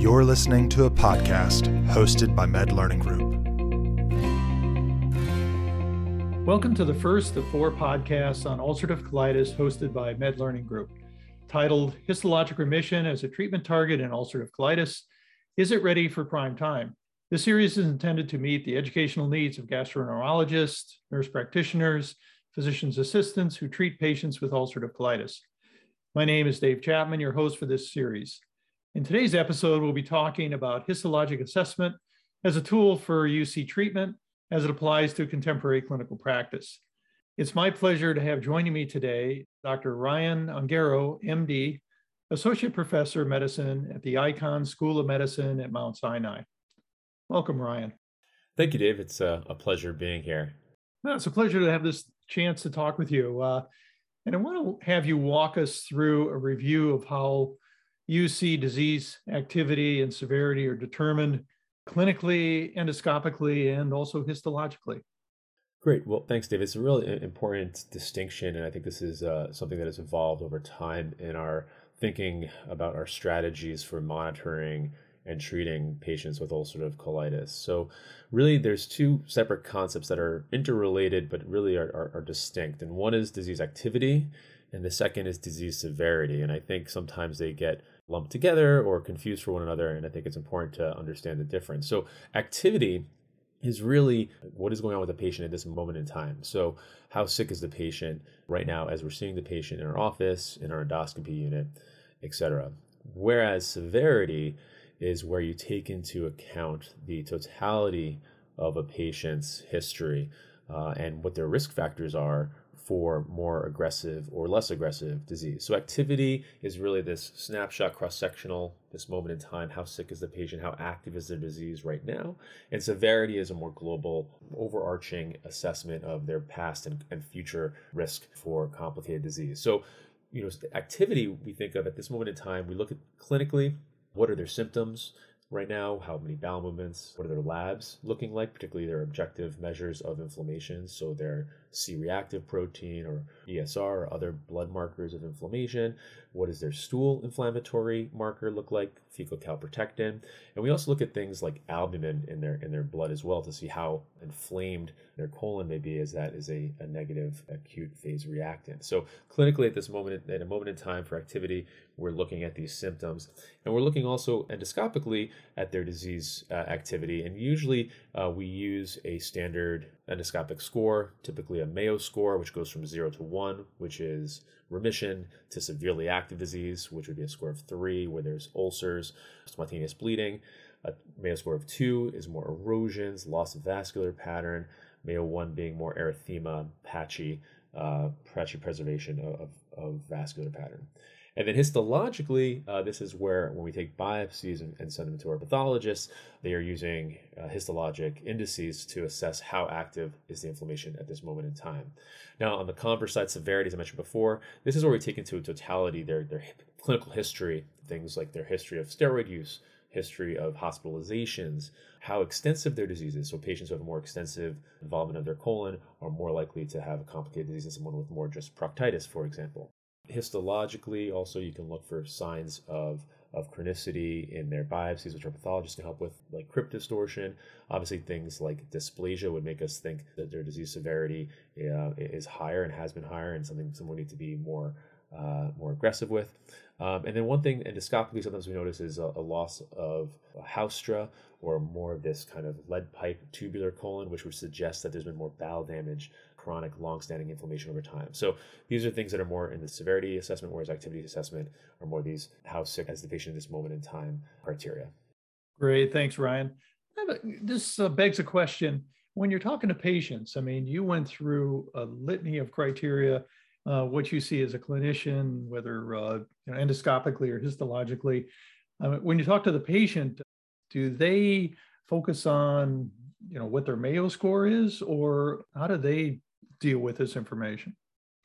You're listening to a podcast hosted by Med Learning Group. Welcome to the first of 4 podcasts on ulcerative colitis hosted by Med Learning Group, titled Histologic Remission as a Treatment Target in Ulcerative Colitis. Is it ready for prime time? This series is intended to meet the educational needs of gastroenterologists, nurse practitioners, physician's assistants who treat patients with ulcerative colitis. My name is Dave Chapman, your host for this series. In today's episode, we'll be talking about histologic assessment as a tool for UC treatment as it applies to contemporary clinical practice. It's my pleasure to have joining me today Dr. Ryan Ongaro, MD, Associate Professor of Medicine at the Icahn School of Medicine at Mount Sinai. Welcome, Ryan. Thank you, Dave. It's a pleasure being here. Well, it's a pleasure to have this chance to talk with you. And I want to have you walk us through a review of how UC disease activity and severity are determined clinically, endoscopically, and also histologically. Great. Well, thanks, Dave. It's a really important distinction, and I think this is something that has evolved over time in our thinking about our strategies for monitoring and treating patients with ulcerative colitis. So really, there's 2 separate concepts that are interrelated, but really are distinct. And one is disease activity, and the second is disease severity. And I think sometimes they get lumped together or confused for one another, and I think it's important to understand the difference. So activity is really what is going on with the patient at this moment in time. So how sick is the patient right now as we're seeing the patient in our office, in our endoscopy unit, etc. Whereas severity is where you take into account the totality of a patient's history and what their risk factors are for more aggressive or less aggressive disease. So activity is really this snapshot, cross-sectional, this moment in time, how sick is the patient, how active is their disease right now. And severity is a more global, overarching assessment of their past and future risk for complicated disease. So, activity we think of at this moment in time, we look at clinically, what are their symptoms right now? How many bowel movements? What are their labs looking like, particularly their objective measures of inflammation? So their C-reactive protein or ESR or other blood markers of inflammation. What does their stool inflammatory marker look like? Fecal calprotectin. And we also look at things like albumin in their blood as well to see how inflamed their colon may be, as that is a negative acute phase reactant. So clinically at a moment in time for activity, we're looking at these symptoms. And we're looking also endoscopically at their disease activity. And usually we use a standard endoscopic score, typically a Mayo score, which goes from 0 to 1, which is remission, to severely active disease, which would be a score of 3, where there's ulcers, spontaneous bleeding. A Mayo score of 2 is more erosions, loss of vascular pattern. Mayo 1 being more erythema, patchy preservation of vascular pattern. And then histologically, this is where when we take biopsies and send them to our pathologists, they are using histologic indices to assess how active is the inflammation at this moment in time. Now, on the converse side, severity, as I mentioned before, this is where we take into totality their clinical history, things like their history of steroid use, history of hospitalizations, how extensive their disease is. So patients who have a more extensive involvement of their colon are more likely to have a complicated disease than someone with more just proctitis, for example. Histologically, also, you can look for signs of chronicity in their biopsies, which our pathologists can help with, like crypt distortion. Obviously, things like dysplasia would make us think that their disease severity is higher and has been higher, and something someone needs to be more aggressive with. And then one thing endoscopically sometimes we notice is a loss of haustra, or more of this kind of lead pipe tubular colon, which would suggest that there's been more bowel damage, chronic long-standing inflammation over time. So these are things that are more in the severity assessment, whereas activity assessment are more these how sick is the patient at this moment in time criteria. Great. Thanks, Ryan. This begs a question. When you're talking to patients, I mean, you went through a litany of criteria, what you see as a clinician, whether endoscopically or histologically. When you talk to the patient, do they focus on what their Mayo score is, or how do they deal with this information?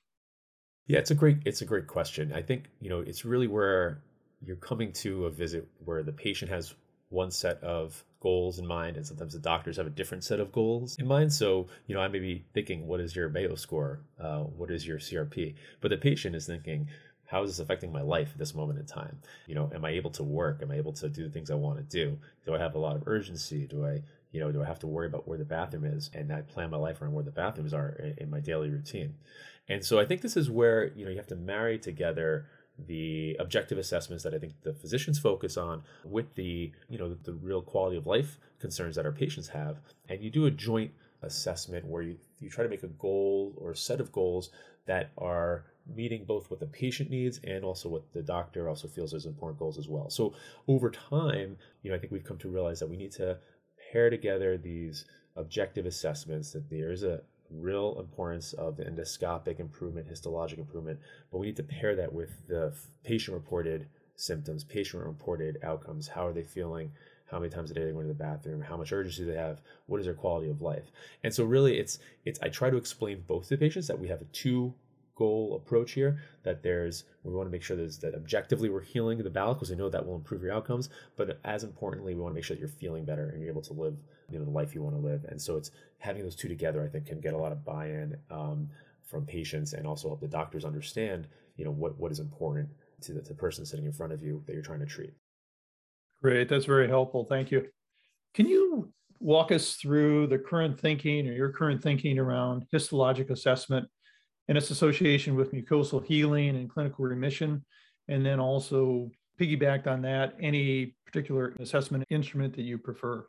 Yeah, it's a great question. I think it's really where you're coming to a visit where the patient has one set of goals in mind, and sometimes the doctors have a different set of goals in mind. So, I may be thinking, what is your Mayo score? What is your CRP? But the patient is thinking, how is this affecting my life at this moment in time? Am I able to work? Am I able to do the things I want to do? Do I have a lot of urgency? Do I have to worry about where the bathroom is? And I plan my life around where the bathrooms are in my daily routine. And so I think this is where, you have to marry together the objective assessments that I think the physicians focus on with the real quality of life concerns that our patients have. And you do a joint assessment where you try to make a goal or a set of goals that are meeting both what the patient needs and also what the doctor also feels as important goals as well. So over time, I think we've come to realize that we need to pair together these objective assessments, that there is a real importance of the endoscopic improvement, histologic improvement, but we need to pair that with the patient-reported symptoms, patient-reported outcomes. How are they feeling? How many times a day they go to the bathroom? How much urgency do they have? What is their quality of life? And so really it's I try to explain both to the patients that we have a two-goal approach here, that we want to make sure that objectively we're healing the bowel because we know that will improve your outcomes, but as importantly, we want to make sure that you're feeling better and you're able to live the life you want to live. And so it's having those two together, I think, can get a lot of buy-in from patients and also help the doctors understand, what is important to the person sitting in front of you that you're trying to treat. Great. That's very helpful. Thank you. Can you walk us through the current thinking or your current thinking around histologic assessment and its association with mucosal healing and clinical remission? And then also piggybacked on that, any particular assessment instrument that you prefer?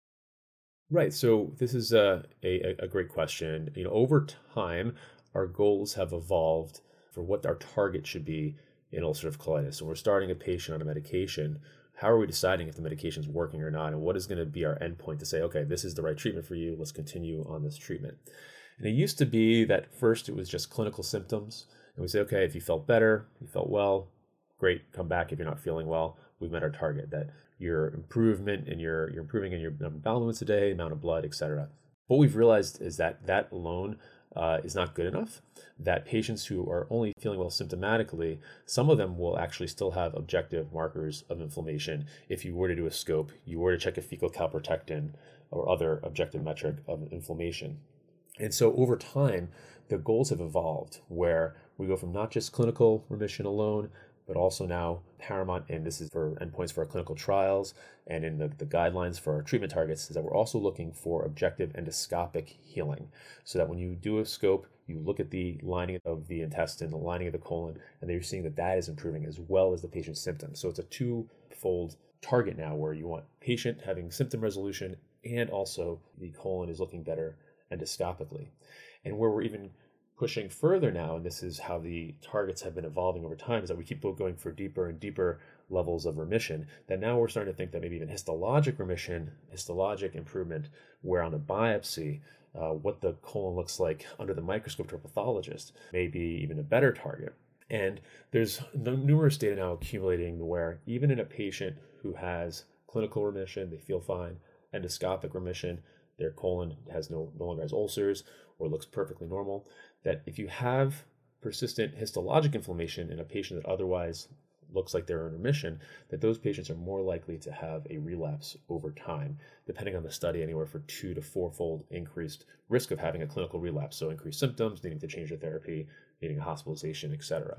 Right. So this is a great question. Over time, our goals have evolved for what our target should be in ulcerative colitis. So we're starting a patient on a medication. How are we deciding if the medication is working or not? And what is going to be our endpoint to say, okay, this is the right treatment for you. Let's continue on this treatment. And it used to be that first it was just clinical symptoms. And we say, okay, if you felt better, you felt well, great, come back. If you're not feeling well, we've met our target, that your improvement and you're improving in your number of bowel movements a day, amount of blood, etc. What we've realized is that alone is not good enough, that patients who are only feeling well symptomatically, some of them will actually still have objective markers of inflammation. If you were to do a scope, you were to check a fecal calprotectin or other objective metric of inflammation. And so over time, the goals have evolved where we go from not just clinical remission alone, but also now paramount, and this is for endpoints for our clinical trials and in the guidelines for our treatment targets, is that we're also looking for objective endoscopic healing. So that when you do a scope, you look at the lining of the intestine, the lining of the colon, and then you're seeing that is improving as well as the patient's symptoms. So it's a twofold target now where you want patient having symptom resolution and also the colon is looking better endoscopically. And where we're even pushing further now, and this is how the targets have been evolving over time, is that we keep going for deeper and deeper levels of remission, that now we're starting to think that maybe even histologic remission, histologic improvement, where on a biopsy, what the colon looks like under the microscope to a pathologist may be even a better target. And there's numerous data now accumulating where even in a patient who has clinical remission, they feel fine, endoscopic remission, their colon has no longer has ulcers or looks perfectly normal, that if you have persistent histologic inflammation in a patient that otherwise looks like they're in remission, that those patients are more likely to have a relapse over time, depending on the study, anywhere for 2 to 4-fold increased risk of having a clinical relapse. So increased symptoms, needing to change their therapy, needing a hospitalization, etc.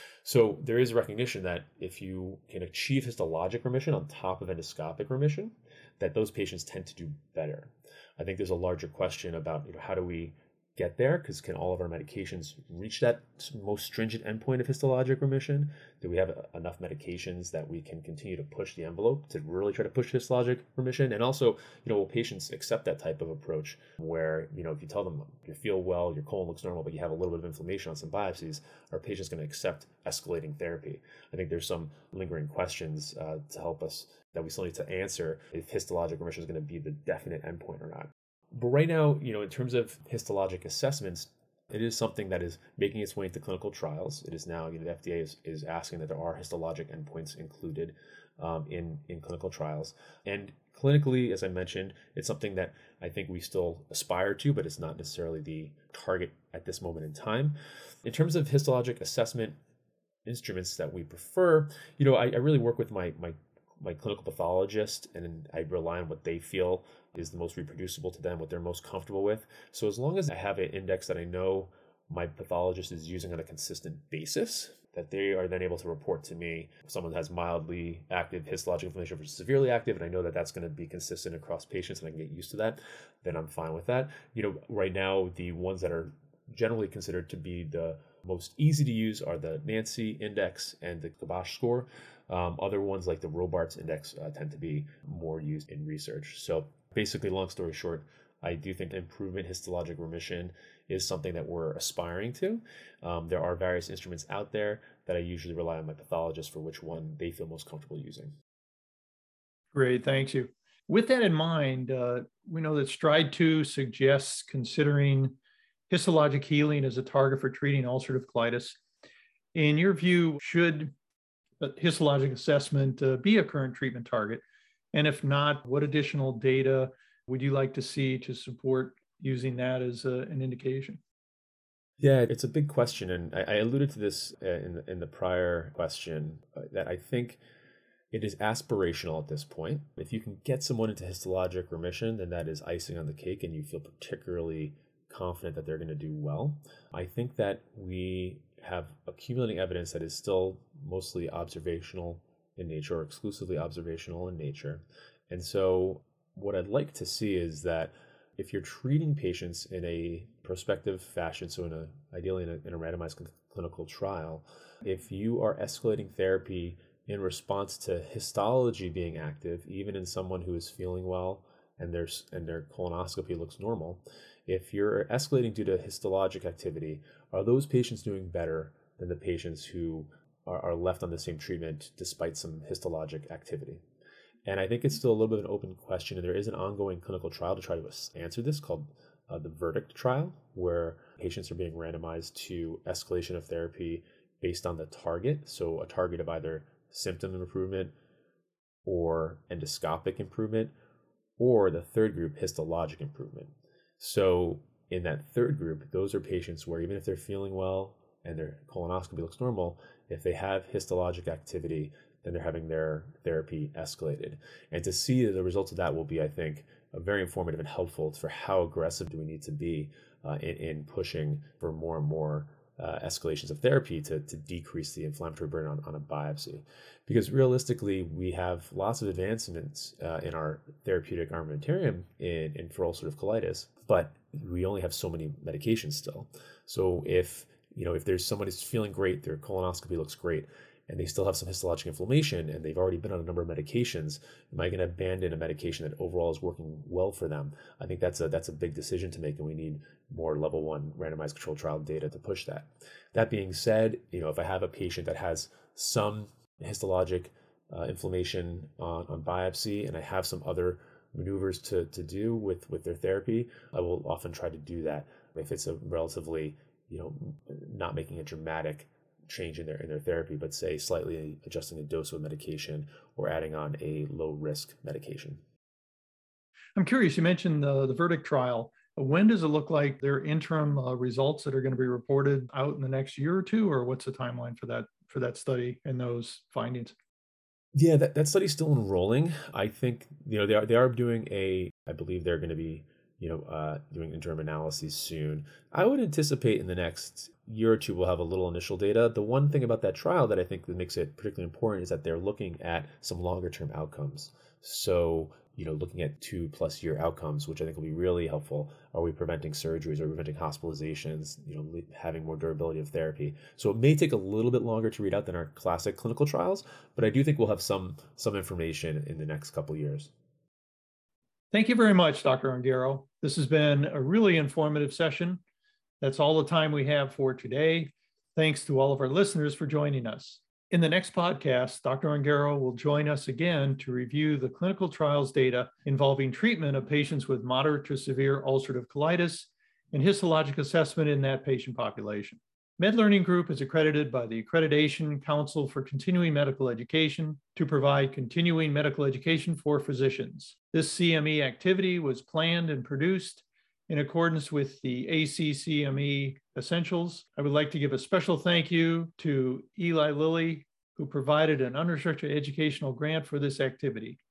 So there is a recognition that if you can achieve histologic remission on top of endoscopic remission, that those patients tend to do better. I think there's a larger question about how do we get there, because can all of our medications reach that most stringent endpoint of histologic remission? Do we have enough medications that we can continue to push the envelope to really try to push histologic remission? And also, will patients accept that type of approach where, if you tell them you feel well, your colon looks normal, but you have a little bit of inflammation on some biopsies, are patients going to accept escalating therapy? I think there's some lingering questions to help us that we still need to answer if histologic remission is going to be the definite endpoint or not. But right now, in terms of histologic assessments, it is something that is making its way into clinical trials. It is now, the FDA is asking that there are histologic endpoints included in clinical trials. And clinically, as I mentioned, it's something that I think we still aspire to, but it's not necessarily the target at this moment in time. In terms of histologic assessment instruments that we prefer, I really work with my clinical pathologist, and I rely on what they feel is the most reproducible to them, what they're most comfortable with. So as long as I have an index that I know my pathologist is using on a consistent basis, that they are then able to report to me if someone has mildly active histologic inflammation versus severely active, and I know that that's going to be consistent across patients and I can get used to that, then I'm fine with that. Right now, the ones that are generally considered to be the most easy to use are the Nancy Index and the Kibosh score. Other ones like the Robarts Index tend to be more used in research. So basically, long story short, I do think improvement histologic remission is something that we're aspiring to. There are various instruments out there that I usually rely on my pathologist for which one they feel most comfortable using. Great, thank you. With that in mind, we know that STRIDE 2 suggests considering histologic healing as a target for treating ulcerative colitis. In your view, should histologic assessment be a current treatment target? And if not, what additional data would you like to see to support using that as an indication? Yeah, it's a big question. And I alluded to this in the prior question, that I think it is aspirational at this point. If you can get someone into histologic remission, then that is icing on the cake and you feel particularly confident that they're going to do well. I think that we have accumulating evidence that is still mostly observational in nature or exclusively observational in nature. And so what I'd like to see is that if you're treating patients in a prospective fashion, so ideally in a randomized clinical trial, if you are escalating therapy in response to histology being active, even in someone who is feeling well and their colonoscopy looks normal, if you're escalating due to histologic activity, are those patients doing better than the patients who are left on the same treatment despite some histologic activity? And I think it's still a little bit of an open question, and there is an ongoing clinical trial to try to answer this called the VERDICT trial, where patients are being randomized to escalation of therapy based on the target, so a target of either symptom improvement or endoscopic improvement, or the third group, histologic improvement. So in that third group, those are patients where even if they're feeling well and their colonoscopy looks normal, if they have histologic activity, then they're having their therapy escalated. And to see the results of that will be, I think, very informative and helpful for how aggressive do we need to be in pushing for more and more escalations of therapy to decrease the inflammatory burden on a biopsy. Because realistically, we have lots of advancements in our therapeutic armamentarium for ulcerative colitis, but we only have so many medications still. So if there's somebody who's feeling great, their colonoscopy looks great, and they still have some histologic inflammation and they've already been on a number of medications, am I going to abandon a medication that overall is working well for them? I think that's a big decision to make, and we need more level 1 randomized controlled trial data to push that. That being said, if I have a patient that has some histologic inflammation on biopsy and I have some other maneuvers to do with their therapy, I will often try to do that if it's a relatively, not making a dramatic change in their therapy, but say slightly adjusting the dose of a medication or adding on a low risk medication. I'm curious, you mentioned the VERDICT trial. When does it look like there are interim results that are going to be reported out in the next year or two, or what's the timeline for that study and those findings? Yeah, that study's still enrolling. I think they are doing I believe they're going to be doing interim analyses soon. I would anticipate in the next year or two we'll have a little initial data. The one thing about that trial that I think that makes it particularly important is that they're looking at some longer term outcomes. So, looking at 2+ year outcomes, which I think will be really helpful. Are we preventing surgeries? Are we preventing hospitalizations? Having more durability of therapy. So it may take a little bit longer to read out than our classic clinical trials, but I do think we'll have some information in the next couple of years. Thank you very much, Dr. Ongaro. This has been a really informative session. That's all the time we have for today. Thanks to all of our listeners for joining us. In the next podcast, Dr. Ongaro will join us again to review the clinical trials data involving treatment of patients with moderate to severe ulcerative colitis and histologic assessment in that patient population. MedLearning Group is accredited by the Accreditation Council for Continuing Medical Education to provide continuing medical education for physicians. This CME activity was planned and produced in accordance with the ACCME Essentials. I would like to give a special thank you to Eli Lilly, who provided an unrestricted educational grant for this activity.